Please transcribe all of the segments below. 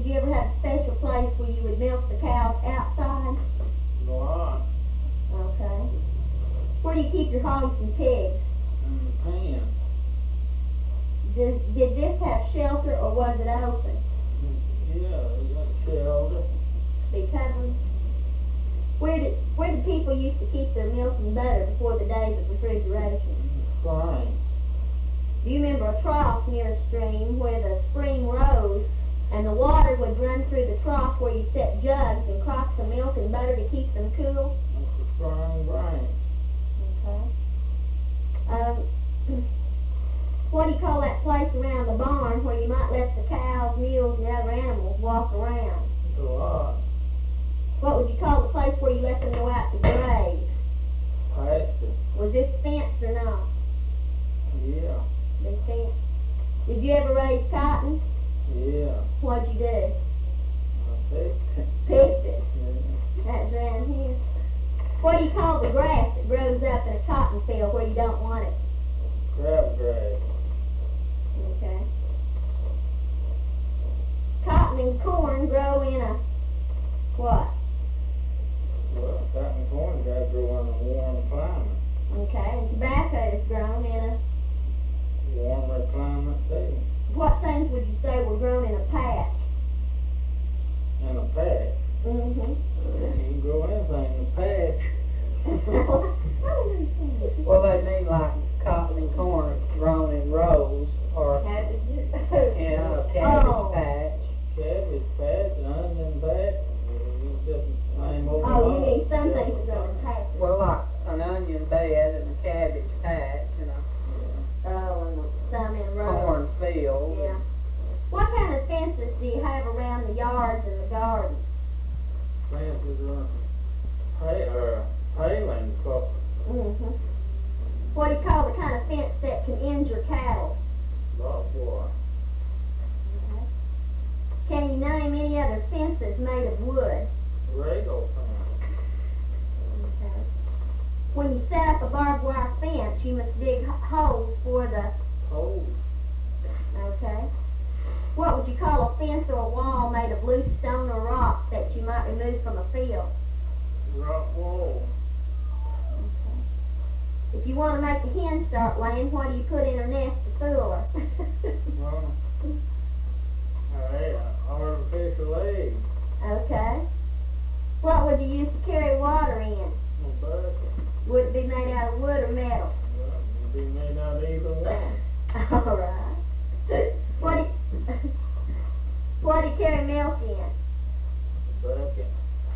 Did you ever have a special place where you would milk the cows outside? A lot. Okay. Where do you keep your hogs and pigs? In the pen. Did this have shelter or was it open? Yeah, we got a shelter. Be covered? Where did people used to keep their milk and butter before the days of refrigeration? Fine. Do you remember a trough near a stream where the spring rose and the water would run through the trough where you set jugs and crocks of milk and butter to keep them cool? That's a frying brain. Okay. What do you call that place around the barn where you might let the cows, mules, and other animals walk around? A lot. What would you call the place where you let them go out to graze? Pasture. Was this fenced or not? Yeah. Been fenced. Did you ever raise cotton? Yeah. What'd you do? I picked it. Picked it. Yeah. That's around here. What do you call the grass that grows up in a cotton field where you don't want it? Crabgrass. Okay. Cotton and corn grow in a what? Well, cotton and corn got to grow in a warm climate. Okay, and tobacco is grown in a Warmer climate too. what things would you say were grown in a patch? In a patch. Mm-hmm. You can grow anything in a patch. Well, they mean like cotton and corn grown in rows, or in a cabbage patch. Cabbage patch, onion patch. It's just the same old. Oh, you mean some things are grown in patches. Well, like an onion bed and a cabbage patch and a Oh, and some in rows. corn field. Yeah. What kind of fences do you have around the yards and the gardens? Fences paling across. Mm-hmm. What do you call the kind of fence that can injure cattle? Barbed wire. Okay. Can you name any other fences made of wood? Regal fence. Okay. When you set up a barbed wire fence, you must dig holes for the... Hose. Okay. What would you call a fence or a wall made of loose stone or rock that you might remove from a field? Rock wall. If you want to make a hen start laying, what do you put in her nest to fool her? Well, artificial egg. Okay. What would you use to carry water in? A bucket. Would it be made out of wood or metal? Well, it'd be made out of either one. All right. What do you carry milk in? A bucket.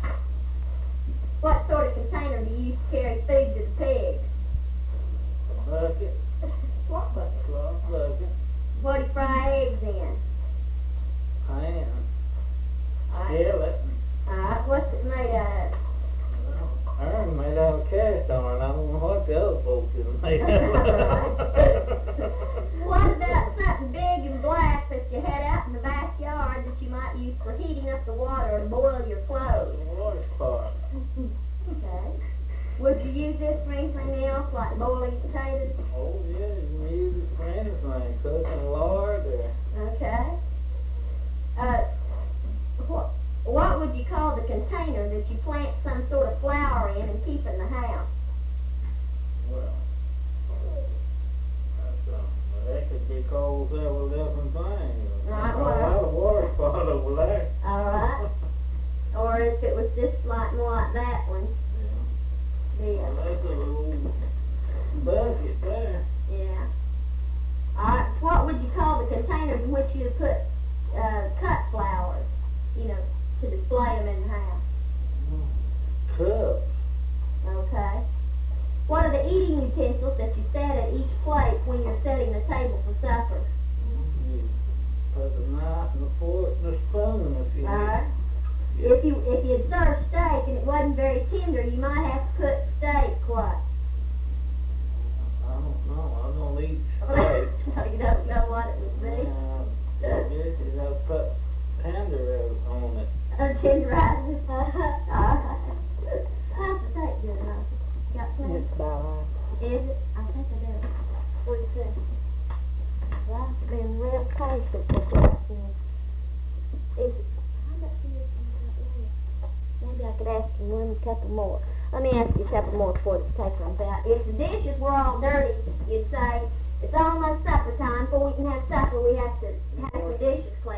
What sort of container do you use to carry food to the pigs? A bucket. What bucket? Cloth bucket. What do you fry eggs in? Pan. Alright. Skillet. Alright, what's it made out of? Iron made out of cast iron. I don't know what the other folks is made out of. What about something big and black that you had out in the backyard that you might use for heating up the water or to boil your clothes? Water pot. Okay. Would you use this for anything else, like boiling potatoes? Oh yeah, you can use it for anything. Cooking lard or Okay. What would you call the container that you plant some sort of flower in and keep in the house? well. That could be called several different things. Right, A well. lot of water pot over there. Alright. Or if it was just like more like that one. Well, Yeah. that's a little bucket there. Yeah. Alright, what would you call the containers in which you put cut flowers? You know, to display them in the house. Cups. Okay. What are the eating utensils that you set at each plate when you're setting the table for supper? You put a knife and a fork and a spoon if you Alright. If you'd served steak and it wasn't very tender, you might have to put steak what? I don't know. I don't eat steak. So you don't know what it would be. I guess you'd have to put tender on it. Tenderized. Alright. How's the steak doing, Martha? Got plenty? It's about right. Is it? I think I do. What do you think? Rice been real tasty for breakfast. Is it? could ask you one couple more. Let me ask you a couple more before this take runs out. If the dishes were all dirty, you'd say, it's almost supper time. Before we can have supper, we have to have the dishes clean.